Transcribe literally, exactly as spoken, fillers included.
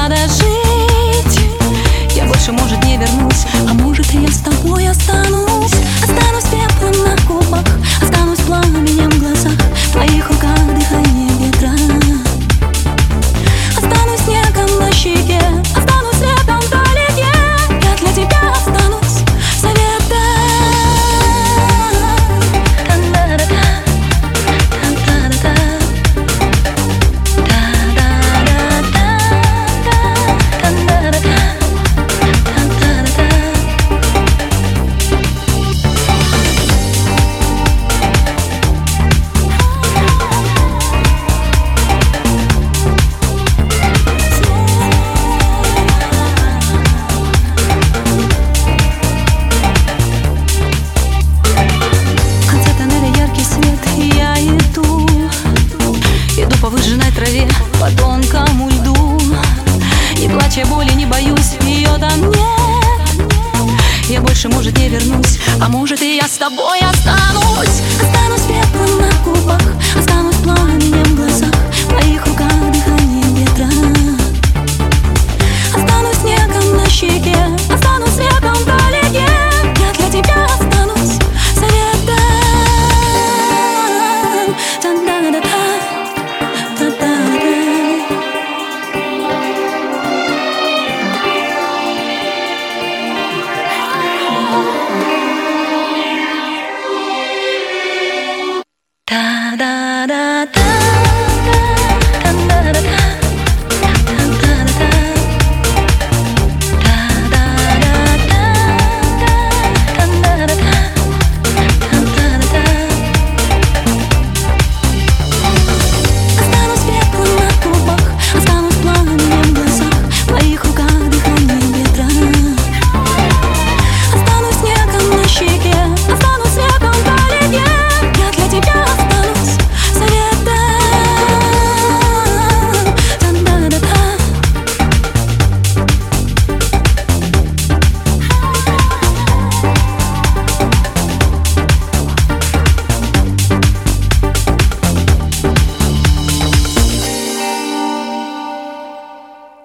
надо жить. Я больше, может, не вернусь, а может, и я с тобой останусь. Останусь пеплом на губах, останусь пламенем в глазах, в твоих руках дыхание ветра. Останусь снегом на щеке, останусь летом вдалеке. Я для тебя останусь завета. По выжженной траве, по тонкому льду. Не плача боли, не боюсь, ее там нет. Я больше, может, не вернусь, а может, и я с тобой останусь. Останусь пеплом на губах, останусь пламенем в глазах,